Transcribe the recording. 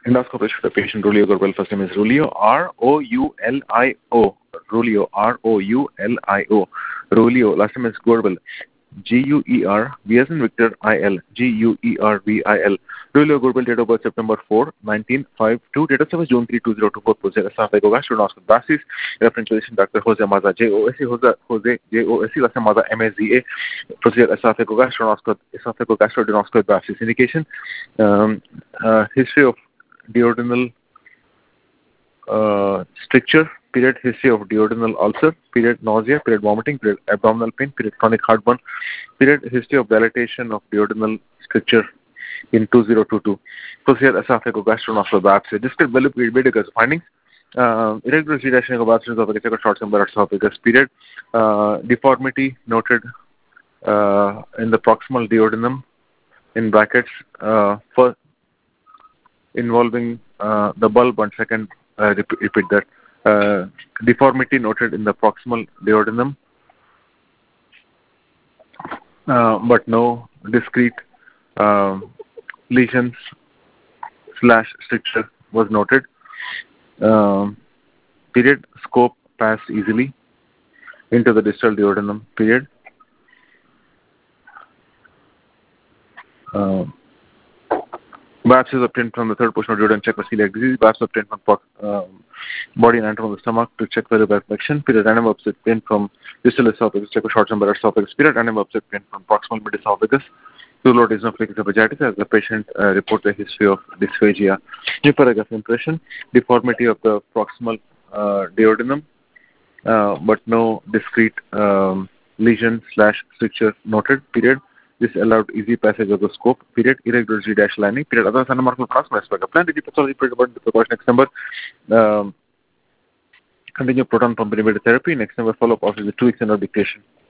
Endoscopist for the patient Rulio Gorbel. First name is Rulio, R-O-U-L-I-O. Rulio, R-O-U-L-I-O. Rulio. Last name is Gorbel. G-U-E-R, V as in Victor, I-L, G-U-E-R-V-I-L. Rulio Gorbel, date of birth September 4, 1952, date of service June 3, 2024, possessor esophageal stenosis, reference physician Dr. Jose Maza, J-O-S-E, Jose, J-O-S-E, last name Maza, M-A-Z-A, procedure esophageal stenosis, indication, history of duodenal stricture, period, history of duodenal ulcer, period, nausea, period, vomiting, period, abdominal pain, period, chronic heartburn, period, history of dilatation of duodenal stricture in 2022. Procedure esophagogastrointestinal biopsy. Discuss value medical findings. Irregular sedation of esophagus, short symbol esophagus, period, deformity noted in the proximal duodenum, in brackets, for involving the bulb. 1 second, repeat that. Deformity noted in the proximal duodenum, but no discrete lesions / stricture was noted. Period. Scope passed easily into the distal duodenum. Period. Biopsies obtained from the third portion of duodenum, check for celiac disease. Biopsies obtained from body and anatomy of the stomach to check for liver infection. Period. Random biopsy obtained from distal esophagus, check for short chamber esophagus. Period. Random biopsy obtained from proximal mid esophagus. Two-load eosinophilic esophagitis as the patient reported a history of dysphagia. New paragraph impression, deformity of the proximal duodenum, but no discrete lesion / stricture noted. Period. This allowed easy passage of the scope. Period. Irregular G- lining. Period. Other than marker plasma aspect. Plan pathology. Period. About the precaution. Next number. Continue proton pump inhibitor therapy. Next number follow up after the 2 weeks under dictation.